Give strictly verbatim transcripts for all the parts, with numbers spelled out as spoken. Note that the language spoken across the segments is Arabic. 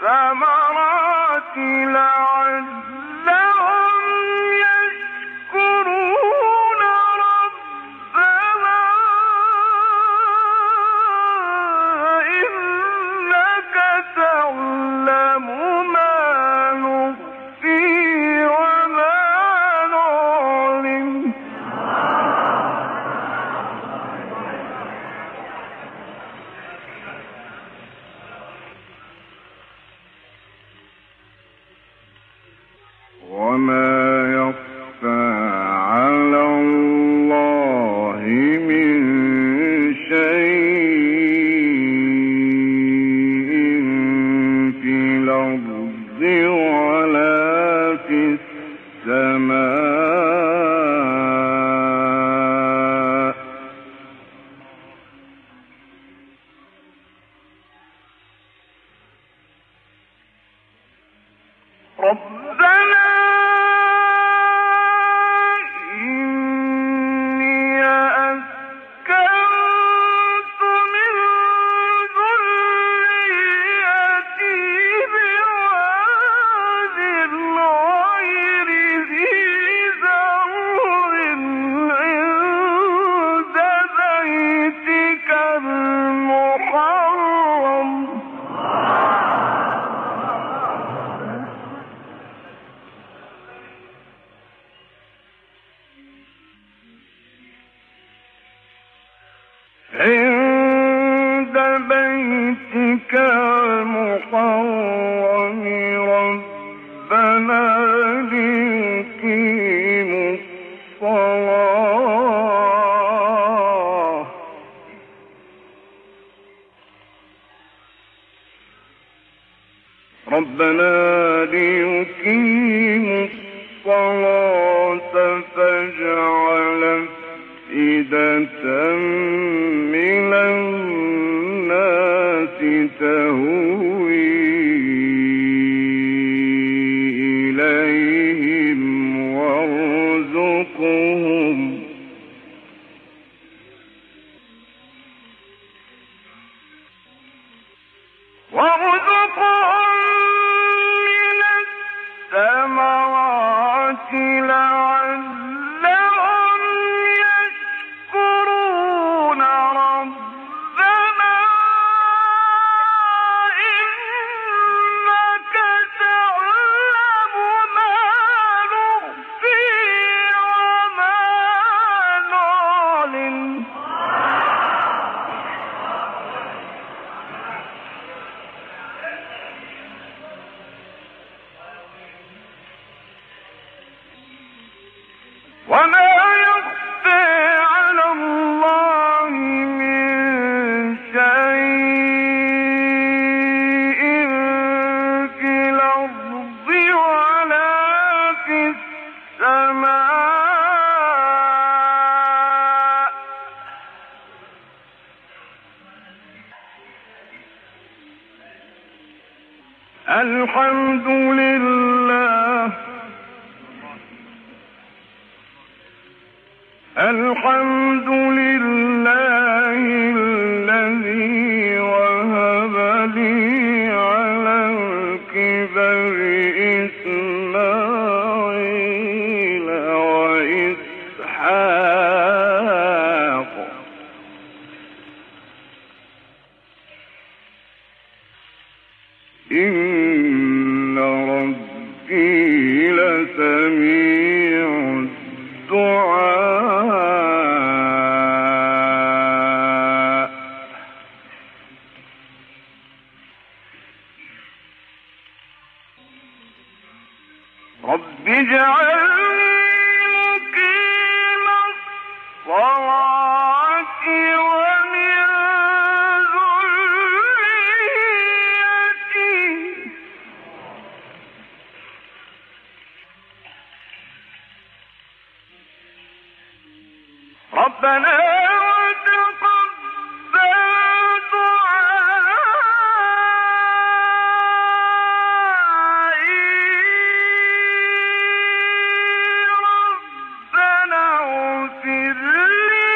الثمرات لعلهم يشكرون ربنا إنك تعلم ما نخفي وما نعلن وما يخفى على الله من شيء في الأرض ولا في السماء ربنا إني أسكنت من ذريتي بواد غير ذي زرع عند بيتك المحرم عند بيتك المحرم ربنا ليقيموا الصلاة ربنا ليقيموا الصلاة فاجعل أفئدة من الناس تهوي إليهم وارزقهم وارزقهم من الثمرات لعلهم يشكرون ربنا إنك تعلم ما نخفي وما نعلن وما يخفى على الله من شيء في الأرض ولا في السماء الحمد لله الحمد لله الذي وهب لي على الكبر إسماعيل وإسحاق إن ربي لسميع الدعاء رب اجعلني مقيم الصلاة ومن ذريتي ربنا وتقبل دعائي ربنا اغفر لي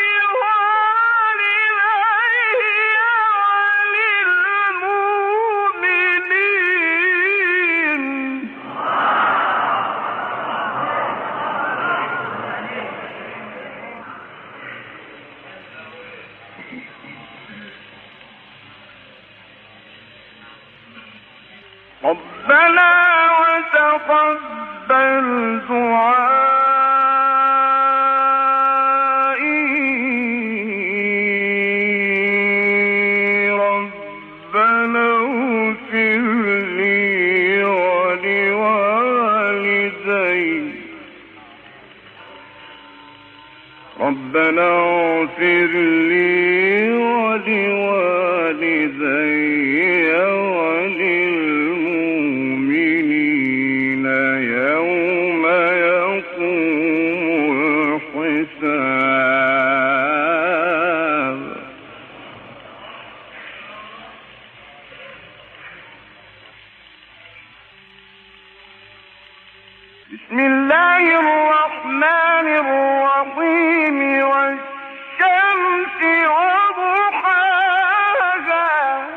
ولوالدي وللمؤمنين ربنا وتقبل دعائي ربنا اغفر لي ولوالدي ربنا اغفر لي ولوالدي وللمؤمنين يوم يقوم الحساب. بسم الله الرحمن الرحيم والشمس وضحاها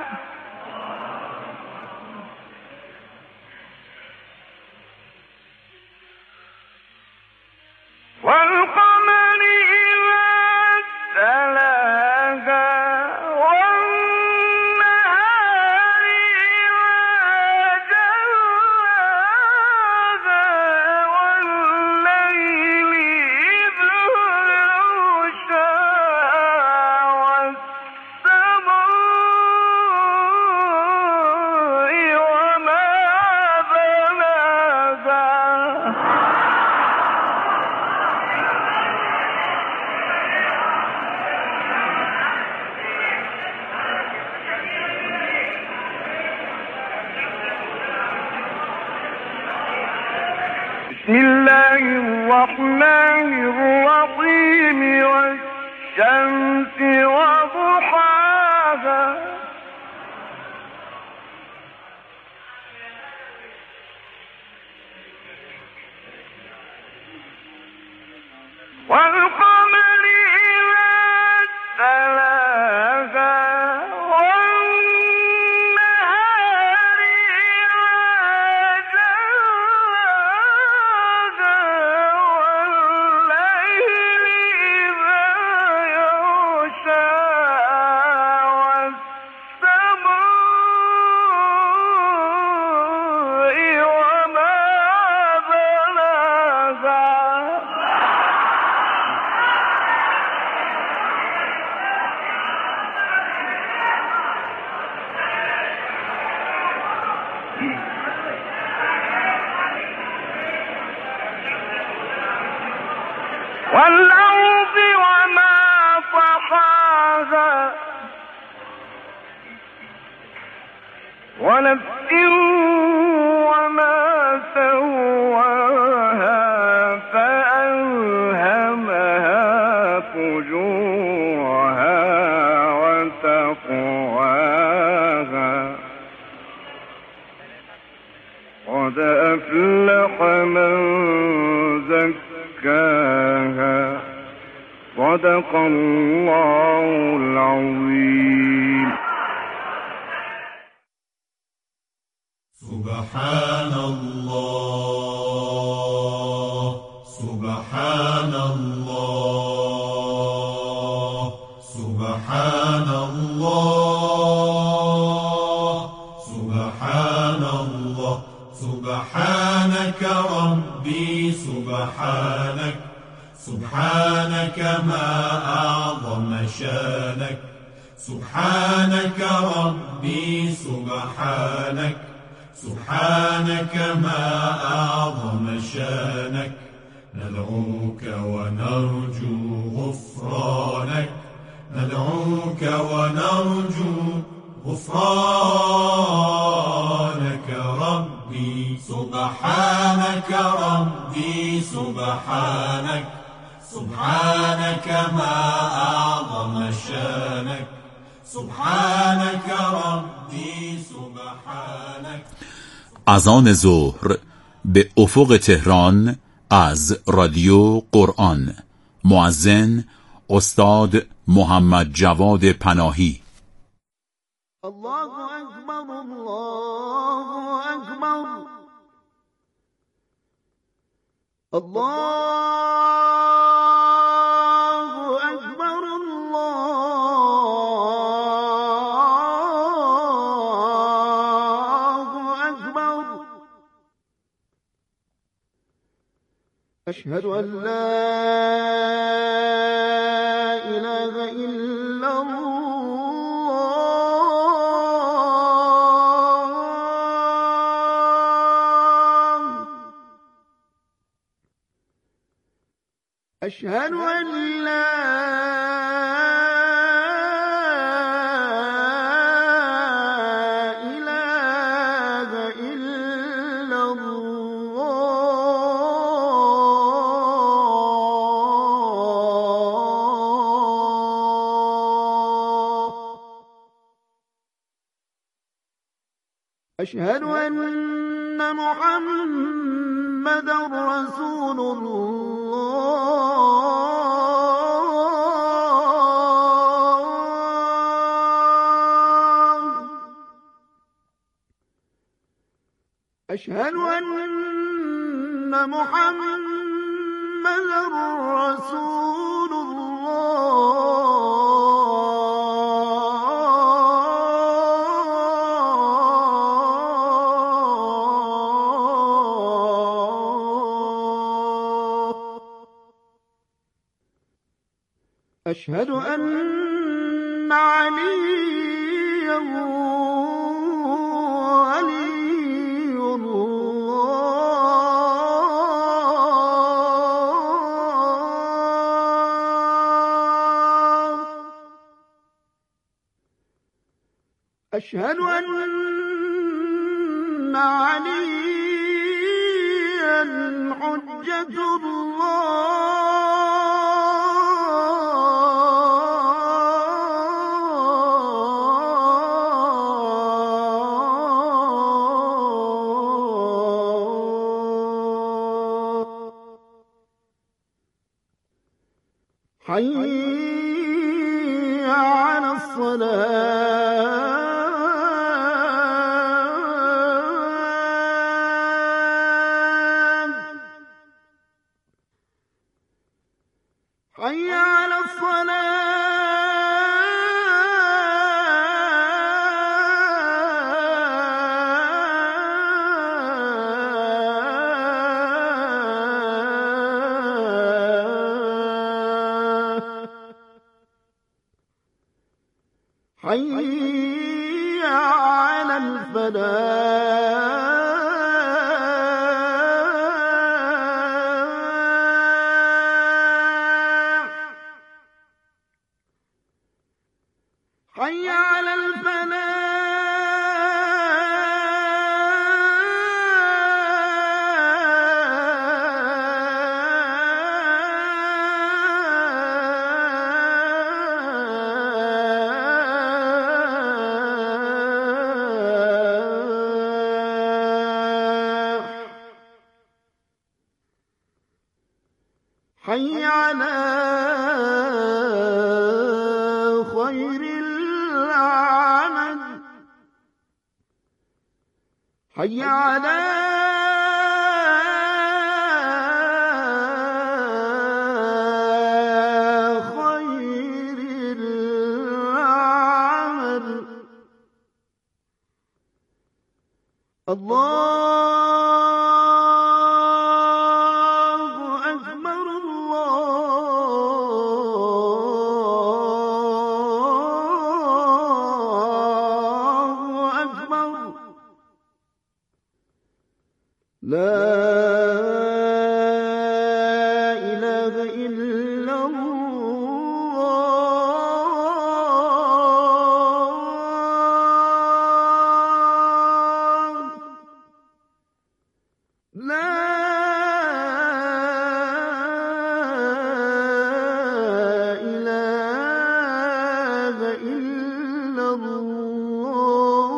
والقمر إذا تلاها والنهار إذا جلاها والليل إذا يغشاها والسماء وما بناها. بسم الله الرحمن الرحيم والشمس وضحاها والقمر إذا تلاها والنهار إذا جلاها والليل إذا يغشاها والسماء وما بناها. والأرض وما طحاها ونفس وما سواها فألهمها فجورها وتقواها قد أفلح من زكاها صدق الله العظيم. سبحان الله سبحان الله سبحان الله سبحان الله سبحانك ربي سبحانك سبحانك ما أعظم شانك سبحانك ربي سبحانك سبحانك ما أعظم شانك ندعوك ونرجو غفرانك ندعوك ونرجو غفرانك ربي سبحانك ربي سبحانك سبحانك ما أعظم شانك سبحانك ربي سبحانك. اذان ظهر به افق تهران از رادیو قرآن. مؤذن استاد محمد جواد پناهی. الله اکبر الله اکبر الله اکبر الله اکبر أشهد أن لا إله إلا الله. أشهد أن لا أشهد أن محمدًا رسول الله. أشهد أن محمدًا رسول الله. أشهد أن عليا ولي الله. أشهد أن عليا حجة الله. حي على الصلاة. حي على حي على الفلاح. حي على حي على خير العمل. حي على خير العمل. الله لا إله إلا الله. لا إله إلا الله.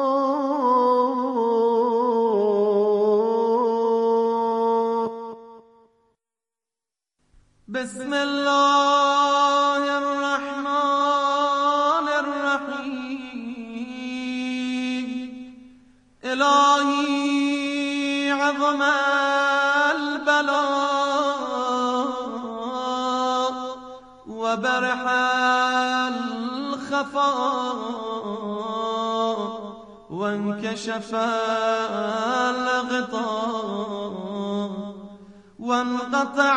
بسم الله الرحمن الرحيم. إلهي عظم البلاء وبرح الخفاء وانكشف الغطاء وانقطع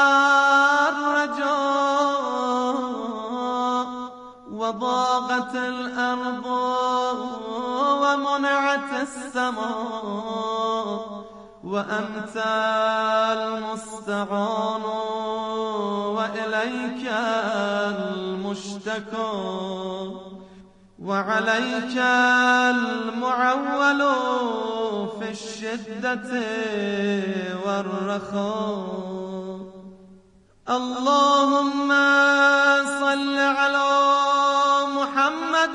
الرجاء وضاقت الأرض ومنعت السماء وأنت المستعان وإليك المشتكى وعليك المعول في الشدة والرخاء. اللهم صل على محمد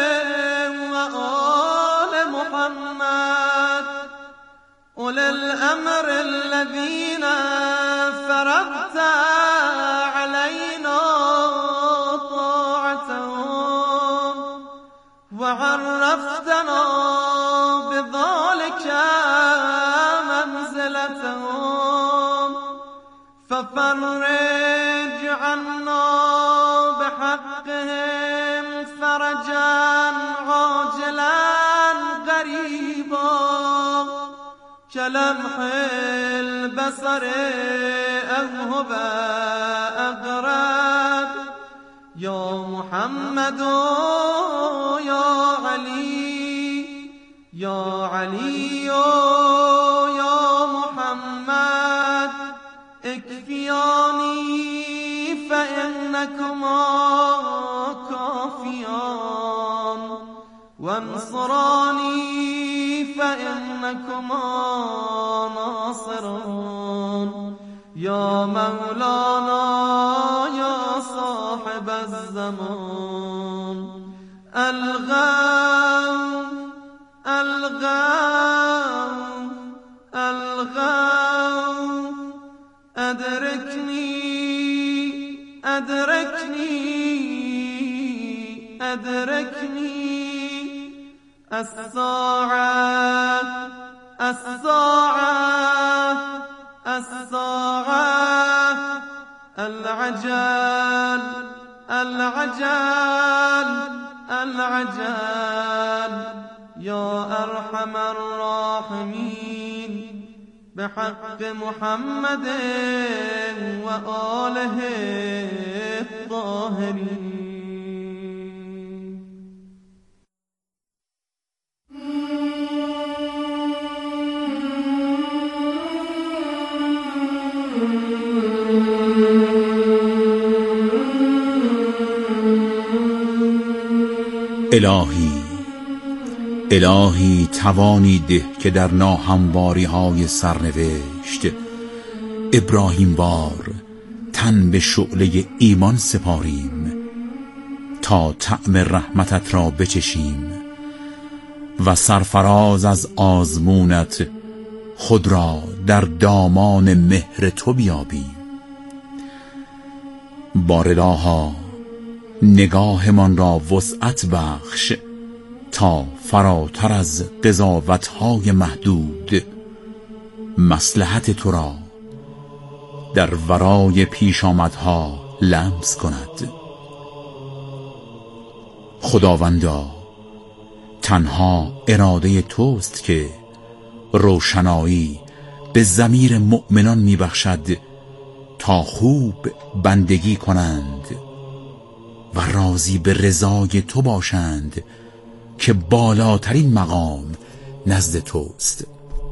وآل محمد أولي الأمر الذين فرضت علينا طاعتهم وعرفتنا بذلك منزلتهم، ففرج عنا بحقهم فرجا عاجلا قريبا كلمح البصر أو هو أقرب. يا محمد يا علي يا علي يا محمد اكفياني فإنكما كافيان وانصراني فإنكما ناصران. يا مولانا يا صاحب الزمان الغوث الغوث الغوث أدركني أدركني أدركني. الساعة الساعة الساعة العجل العجل العجل. يا أرحم الراحمين بحق محمد وآله الطاهرين. الهی الهی توانی ده که در ناهمواری های سرنوشت ابراهیم وار تن به شعله ایمان سپاریم تا طعم رحمتت را بچشیم و سرفراز از آزمونت خود را در دامان مهر تو بیابیم. بارالها نگاهمان را وسعت بخش تا فراتر از قضاوت‌های محدود مصلحت تو را در ورای پیشامدها لمس کند. خداوندا تنها اراده توست که روشنایی به ضمیر مؤمنان میبخشد تا خوب بندگی کنند و راضی به رضای تو باشند که بالاترین مقام نزد توست.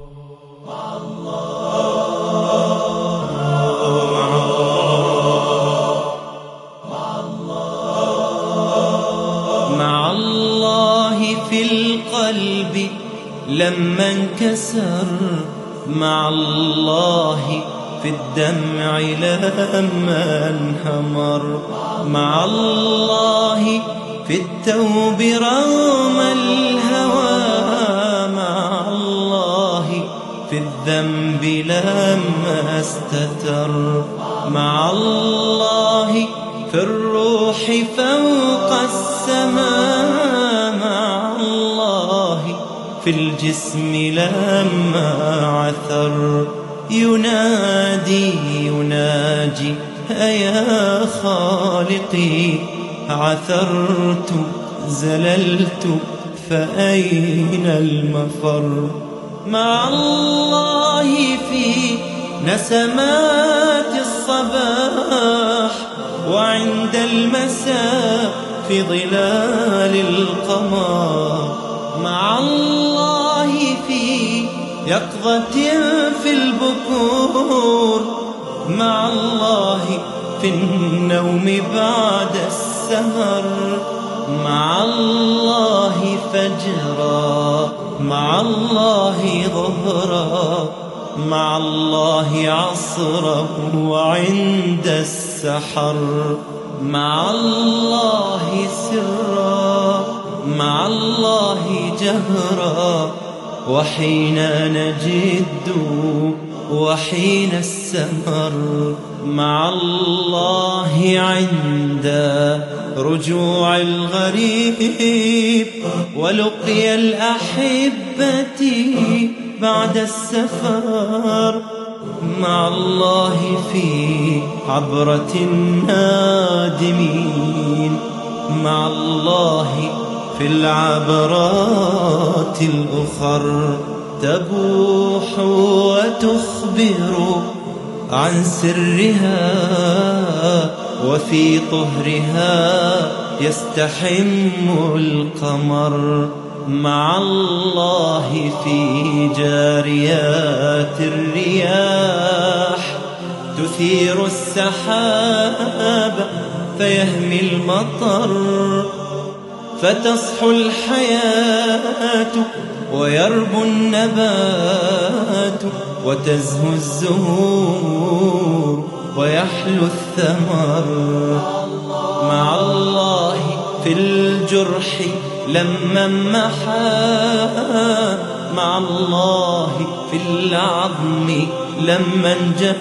مع الله في القلب لما انكسر، مع الله في الدمع لما انهمر، مع الله في التوب رغم الهوى، مع الله في الذنب لما استتر، مع الله في الروح فوق السماء، مع الله في الجسم لما عثر. ينادي يناجي أيا خالقي، عثرت زللت فأين المفر. مع الله في نسمات الصباح وعند المساء في ظلال القمر، مع الله في يقظة في البكور، مع الله في النوم بعد السهر، مع الله فجرا، مع الله ظهرا، مع الله عصرا وعند السحر، مع الله سرا، مع الله جهرا، وحين نجد وحين السمر، مع الله عند رجوع الغريب ولقي الأحبة بعد السفر، مع الله في عبرة النادمين، مع الله في العبرات الأخر، تبوح وتخبر عن سرها وفي طهرها يستحم القمر، مع الله في جاريات الرياح تثير السحاب فيهمي المطر، فتصحو الحياة ويربو النبات وتزهو الزهور ويحلو الثمر، مع الله في الجرح لما محا، مع الله في العظم لما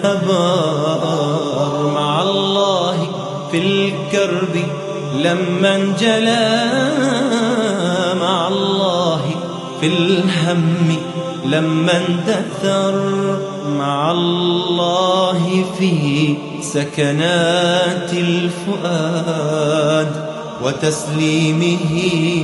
انجبر، مع الله في الكرب لما انجلى، مع الله في الهم لما اندثر، مع الله في سكنات الفؤاد وتسليمه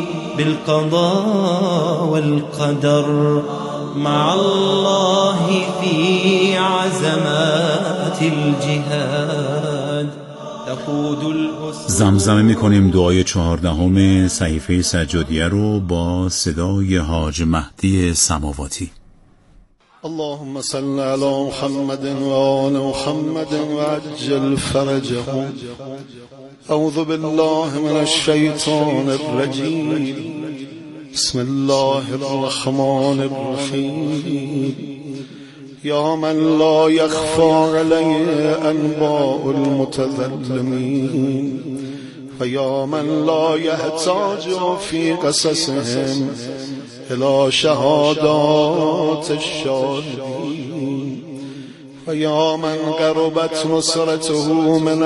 بالقضاء والقدر، مع الله في عزمات الجهاد تقود الأسر. زمزمه میکنیم دعای چهاردهم صحیفه سجادیه رو با صدای حاج مهدی سماواتی. اللهم صل على محمد وآل محمد وعجل فرجهم. أعوذ بالله من الشيطان الرجيم. بسم الله الرحمن الرحيم. يا من لا يخفى عليه أنباء المتظلمين، فيا من لا يحتاج في قصصهم إلى شهادات الشاهدين، فيا من قربت نصرته من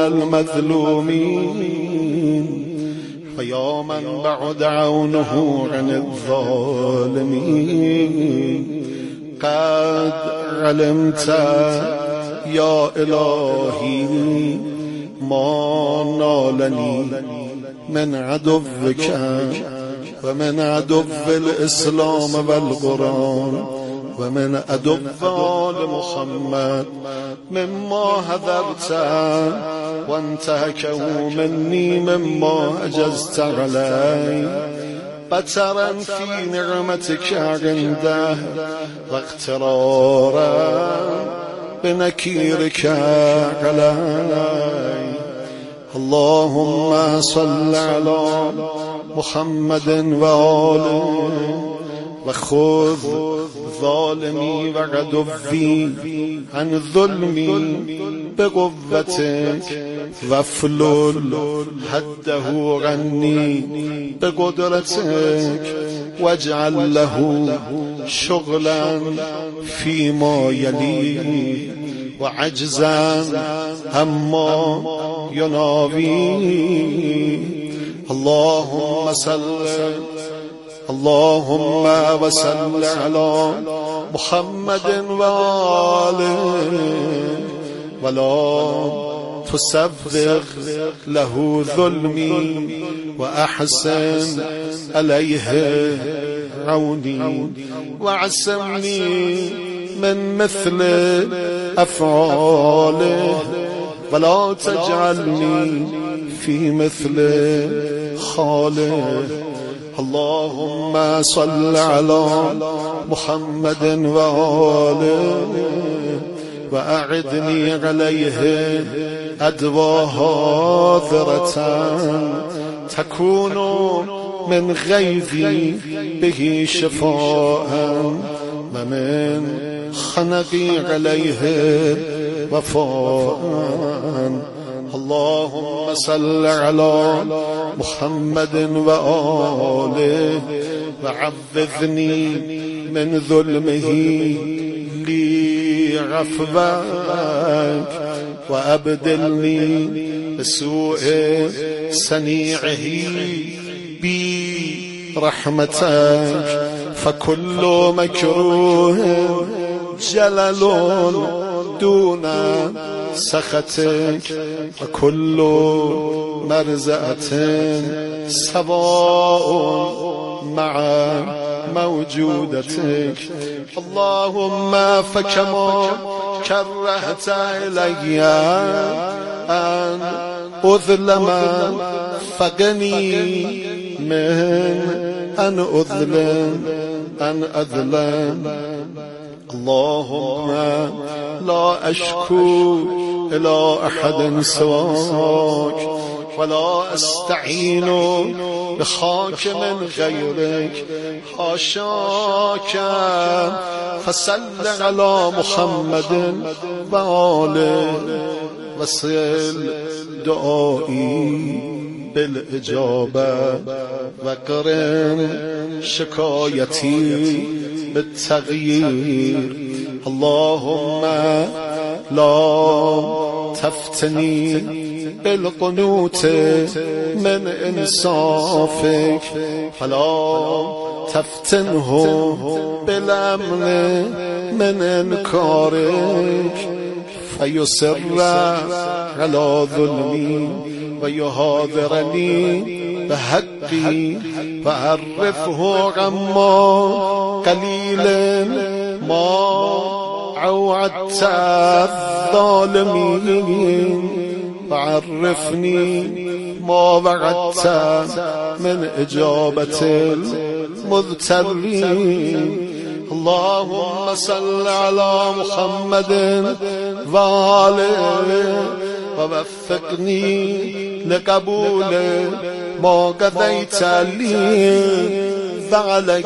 المظلومين، فيا من بعد عونه عن الظالمين. قد علمت يا إلهي ما نالني من عدوك ومن عدو الإسلام والقرآن ومن عدو آل محمد مما هذرت وانتهكوا مني مما أجزت علي، بترا في نعمتك عنده واقترارا بنكيرك علي. اللهم صل على محمد وآله وخذ ظالمي وعدوي عن ظلمي بقوتك وافلل حده عني بقدرتك، واجعل له شغلا فيما يلي وعجزا عما يناوي. اللهم صل اللهم وصل على محمد وآله ولا تسبغ له ظلمي وأحسن عليه عوني، وعصمني من مثل أفعاله ولا تجعلني في مثل خاله. اللهم صل على محمد وآله وأعدني عليه أدوى هاذرة تكون من غيظي به شفاء ومن خنقي عليه وفاء. اللهم صل على محمد وآله وعوذني من ظلمه لي عفوك وأبدلني بسوء صنيعه بي رحمتك. فكل مكروه جلل دون سخطك وكل مرزأة سواء مع موجودتك. اللهم فكما كرهت إلي أن أظلم فقني من أن أظلم أن أظلم. اللهم لا أشكو إلى أحد سواك ولا أستعين بحاكم غيرك حاشاك. فصل على محمد وآله وصل دعائي بالإجابة وقرن شكايتي بالتغيير. اللهم لا تفتني بالقنوت من إنصافك ولا تفتنه بالأمن من إنكارك فيسر على ظلمي ويهاذرني بحقي فأعرفه عما قليل ما عوعدت الظالمين فعرفني ما وعدت من إجابة المضطرين. اللهم صل على محمد وآله ووفقني لقبول ما قضيت لي وعلي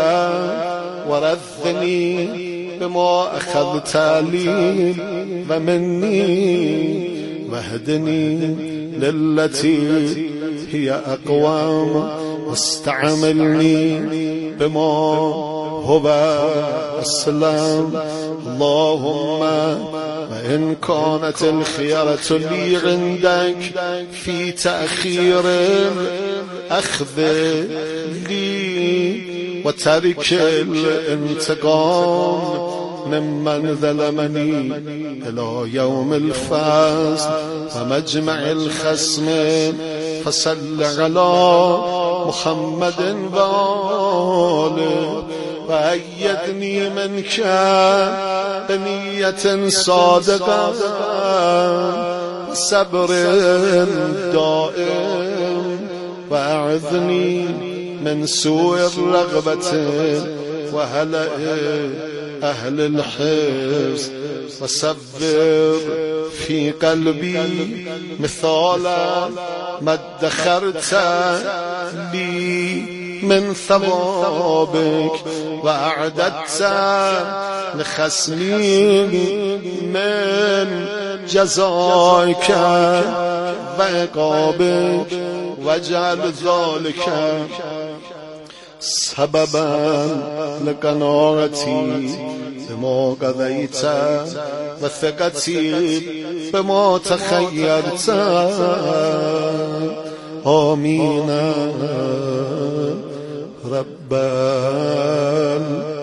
ورثني بما أخذت لي ومني واهدني للتي هي أقوام واستعملني بما هو السلام. اللهم وإن كانت الخيرة لي عندك في تأخير الأخذ لي وترك الانتقام ممن ظلمني إلى يوم الفصل ومجمع الخصم. فصل على محمد وآله وأيدني منك بنية صادقة وصبر دائم وأعذني من سوء الرغبة وهلأ أهل الحرص وصبر في قلبي مثال ما ادخرت لي من ثوابك وأعددت لخصمي من جزائك وعقابك واجعل ذلك سببا لقناعتي بما قضيت وثقتي بما تخيرت. آمين رب